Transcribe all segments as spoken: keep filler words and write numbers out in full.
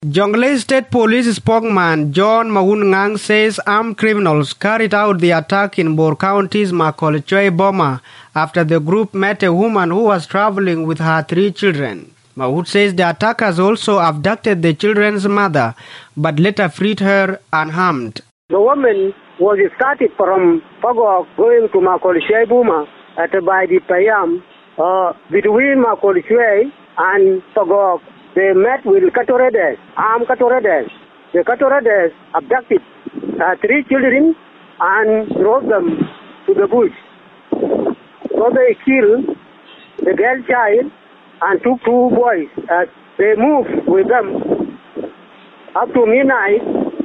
Jonglei State Police spokesman John Maun Ngang says armed criminals carried out the attack in Bor County's Makolchoi Boma after the group met a woman who was traveling with her three children. Maun says the attackers also abducted the children's mother, but later freed her unharmed. The woman was started from Pagok going to Makolchoi Boma at by the Payam. Uh, between Makolchoi and Pagok, they met with Katoredes, armed Katoredes. The Katoredes abducted uh, three children and drove them to the bush. So they killed the girl child and took two boys. Uh, they moved with them up to midnight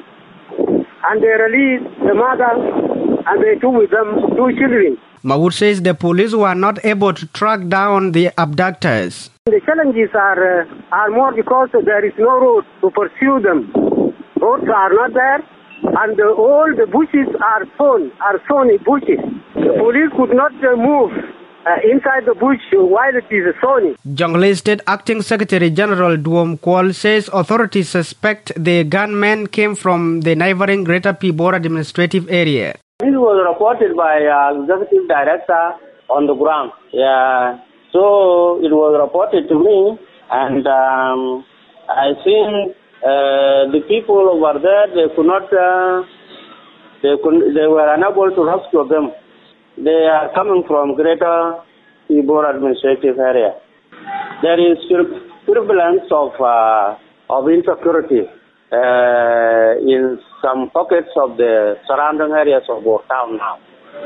and they released the mother and they took with them two children. Maud says the police were not able to track down the abductors. The challenges are uh, are more because there is no road to pursue them. Roads are not there, and the, all the bushes are sown, are sown in bushes. The police could not uh, move uh, inside the bush while it is sown. Jonglei State Acting Secretary General Duom Kwal says authorities suspect the gunmen came from the neighboring Greater Pibor administrative area. This was reported by uh, Executive Director on the ground. Yeah. So it was reported to me, and um, I think uh, the people over there, they could not, uh, they could, they were unable to rescue them. They are coming from Greater Pibor administrative area. There is prevalence of uh, of insecurity uh, in some pockets of the surrounding areas of our town now.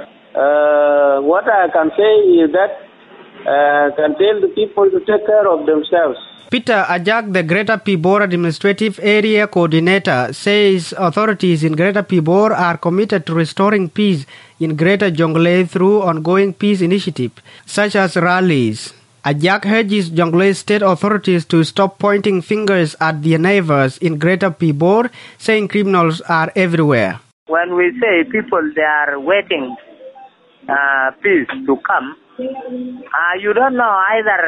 Uh, what I can say is that Uh, can tell the people to take care of themselves. Peter Ajak, the Greater Pibor Administrative Area Coordinator, says authorities in Greater Pibor are committed to restoring peace in Greater Jonglei through ongoing peace initiatives, such as rallies. Ajak urges Jonglei State authorities to stop pointing fingers at their neighbors in Greater Pibor, saying criminals are everywhere. When we say people, they are waiting uh, peace to come, Uh, you don't know either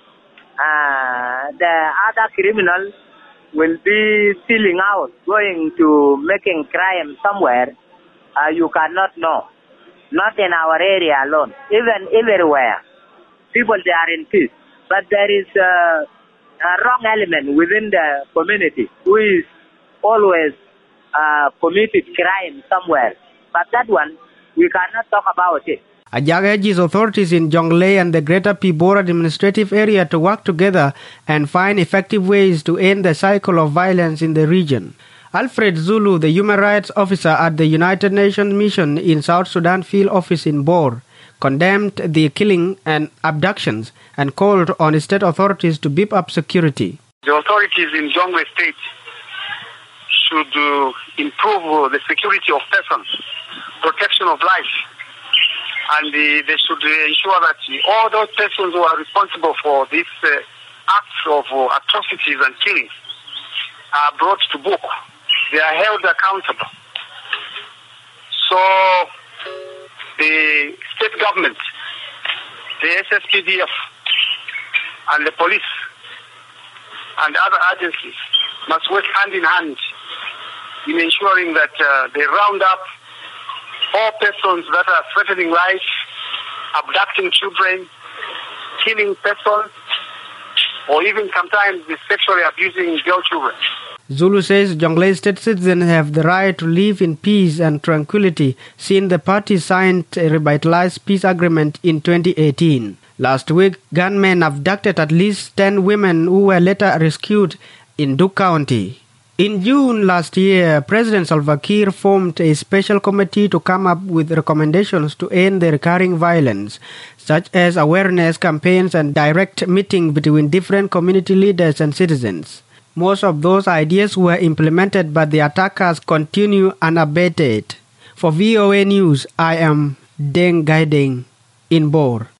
uh, the other criminals will be stealing out, going to making crime somewhere. Uh, you cannot know. Not in our area alone, even everywhere. People, they are in peace. But there is uh, a wrong element within the community who is always uh, committed crime somewhere. But that one, we cannot talk about it. Ajak urges authorities in Jonglei and the Greater Pibor administrative area to work together and find effective ways to end the cycle of violence in the region. Alfred Zulu, the human rights officer at the United Nations Mission in South Sudan field office in Bor, condemned the killing and abductions and called on state authorities to beef up security. The authorities in Jonglei State should uh, improve the security of persons, protection of life, and uh, they should uh, ensure that uh, all those persons who are responsible for these uh, acts of uh, atrocities and killings are brought to book. They are held accountable. So the state government, the S S P D F, and the police and other agencies must work hand in hand in ensuring that uh, they round up all persons that are threatening life, abducting children, killing persons, or even sometimes sexually abusing girl children. Zulu says Jonglei State citizens have the right to live in peace and tranquility since the parties signed a revitalized peace agreement in twenty eighteen. Last week, gunmen abducted at least ten women who were later rescued in Duke County. In June last year, President Salva Kiir formed a special committee to come up with recommendations to end the recurring violence, such as awareness campaigns and direct meeting between different community leaders and citizens. Most of those ideas were implemented, but the attackers continue unabated. For V O A News, I am Deng Gaideng in Bor.